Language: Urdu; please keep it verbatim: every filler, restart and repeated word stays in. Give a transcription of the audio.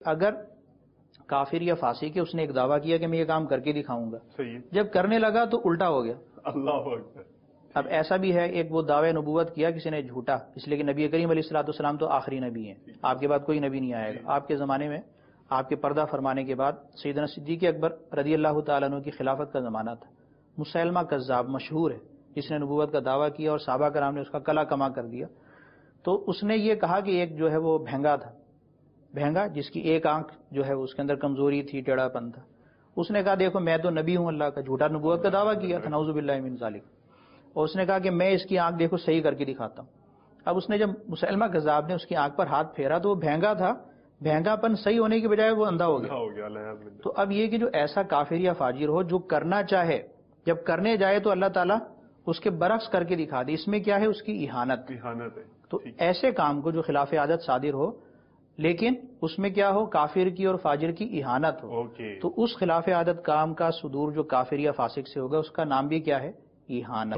اگر کافر یا فاسق ہے، اس نے ایک دعویٰ کیا کہ میں یہ کام کر کے دکھاؤں گا، جب کرنے لگا تو الٹا ہو گیا. اللہ اکبر. اب ایسا بھی ہے، ایک وہ دعوی نبوت کیا کسی نے جھوٹا، اس لیے کہ نبی کریم علیہ الصلوۃ والسلام تو آخری نبی ہیں، آپ کے بعد کوئی نبی نہیں آئے گا. آپ کے زمانے میں آپ کے پردہ فرمانے کے بعد سیدنا صدیق اکبر رضی اللہ تعالیٰ عنہ کی خلافت کا زمانہ تھا. مسیلمہ کذاب مشہور ہے جس نے نبوت کا دعویٰ کیا اور صحابہ کرام نے اس کا کلا کما کر دیا. تو اس نے یہ کہا کہ ایک جو ہے وہ بھینگا تھا، بھینگا جس کی ایک آنکھ جو ہے اس کے اندر کمزوری تھی، ٹیڑھا پن تھا. اس نے کہا دیکھو میں تو نبی ہوں اللہ کا، جھوٹا نبوت کا دعویٰ کیا تھا، نعوذ باللہ من ذالک. اور اس نے کہا کہ میں اس کی آنکھ دیکھو صحیح کر کے دکھاتا ہوں. اب اس نے جب مسلمہ کذاب نے اس کی آنکھ پر ہاتھ پھیرا تو وہ بھینگا تھا، بھینگا پن صحیح ہونے کی بجائے وہ اندھا ہو گیا. تو اب یہ کہ جو ایسا کافر یا فاجر ہو جو کرنا چاہے، جب کرنے جائے تو اللہ تعالیٰ اس کے برعکس کر کے دکھا دے، اس میں کیا ہے؟ اس کی اہانت. تو ایسے کام کو جو خلاف عادت صادر ہو لیکن اس میں کیا ہو؟ کافر کی اور فاجر کی اہانت ہو، تو اس خلاف عادت کام کا صدور جو کافر یا فاسق سے ہوگا اس کا نام بھی کیا ہے؟ اہانت.